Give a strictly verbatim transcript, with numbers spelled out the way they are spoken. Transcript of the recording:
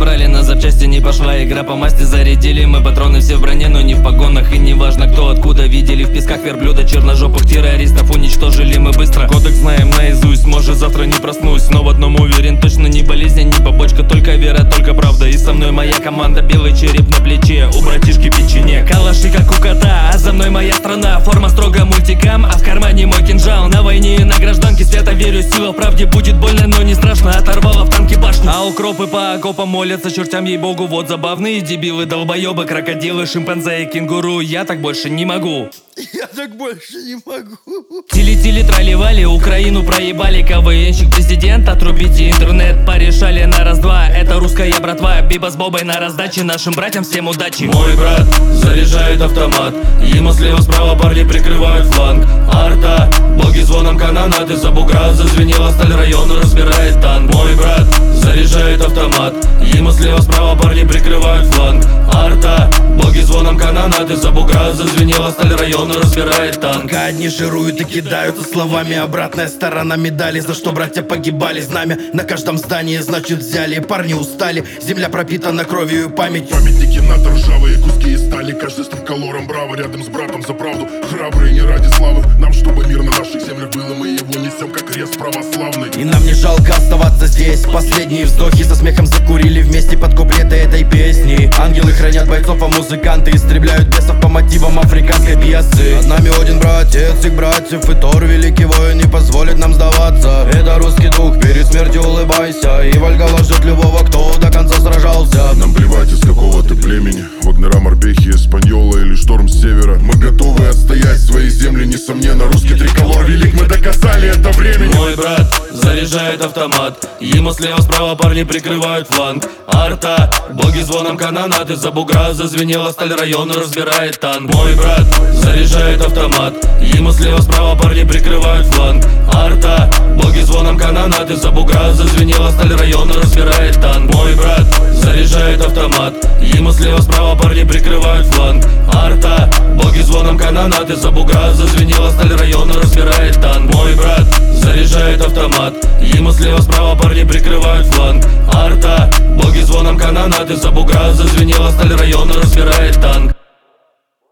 собрали на запчасти, не пошла игра по масти. Зарядили мы патроны все в броне, но не в погонах. И не важно кто откуда, видели в песках верблюда черножопых террористов. Уничтожили мы быстро, кодекс знаем наизусть. Может завтра не проснусь, но в одном уверен, точно не болезнь, не побочка, только вера, только правда. И со мной моя команда, белый череп на плече, у братишки печенье. Калаши как у кота, а за мной моя страна. Форма строго мультикам, а в кармане мой кинжал. На войне и на гражданке свято верю, сила в правде. Будет больно, но не страшно, оторвало в танке башню. А укропы по окопам молятся чертям, ей-богу. Вот забавные дебилы, долбоебы, крокодилы, шимпанзе и кенгуру. Я так больше не могу. Я так больше не могу. Тили-тили тролливали, Украину проебали. КВНщик президент, отрубите интернет. Порешали на раз-два, это русская братва. Биба с Бобой на раздаче, нашим братьям всем удачи. Мой брат заряжает автомат, ему слева-справа парни прикрывают фланг. Арта, боги звоном канонады, за бугра зазвенела сталь, район разбирает танк. Мой брат заряжает автомат, ему слева-справа парни прикрывают фланг. Арта, боги звоном канонады, за бугра зазвенела сталь, район разбирает танк. Пока одни жируют и кидаются словами, обратная сторона медали, за что братья погибали. Знамя на каждом здании, значит взяли. Парни устали, земля пропитана кровью и память. Памятники НАТО, ржавые куски из стали. Каждый с триколором браво, рядом с братом за правду. Храбрые не ради славы, нам чтобы мир на наших землях было, мы его несем как крест православный. И нам не жалко оставаться здесь. Последние вздохи со смехом закурили вместе под куплеты этой песни. Ангелы хранят бойцов, а музыканты истребляют бесов по мотивам африканской пьесы. Над нами один братец, их братьев, и Тор, великий воин, не позволит нам сдаваться. Это русский дух, перед смертью улыбайся, и Вальгалла ждет любого, кто до конца сражался. Нам плевать, из какого ты племени, Вагнера, Морпехи, Эспаньола или шторм с севера. Мы готовы отстоять свои земли, несомненно, русский триколор велик, мы доказали это времени. Мой брат заряжает автомат, ему слева-справа парни прикрывают фланг. Арта, боги звоном канонады, за бугра зазвенела сталь, район разбирает танк. Мой брат заряжает автомат, ему слева-справа парни прикрывают фланг. Арта, боги звоном канонады, за бугра зазвенела сталь, район разбирает танк. Мой брат заряжает автомат, ему слева-справа парни прикрывают фланг. Арта, боги звоном канонады, за бугра зазвенела сталь, район разбирает танк. Мой брат заряжает автомат, ему слева-справа парни прикрывают фланг. Арта, боги звоном канонады, за бугра зазвенела сталь, район разбирает танк.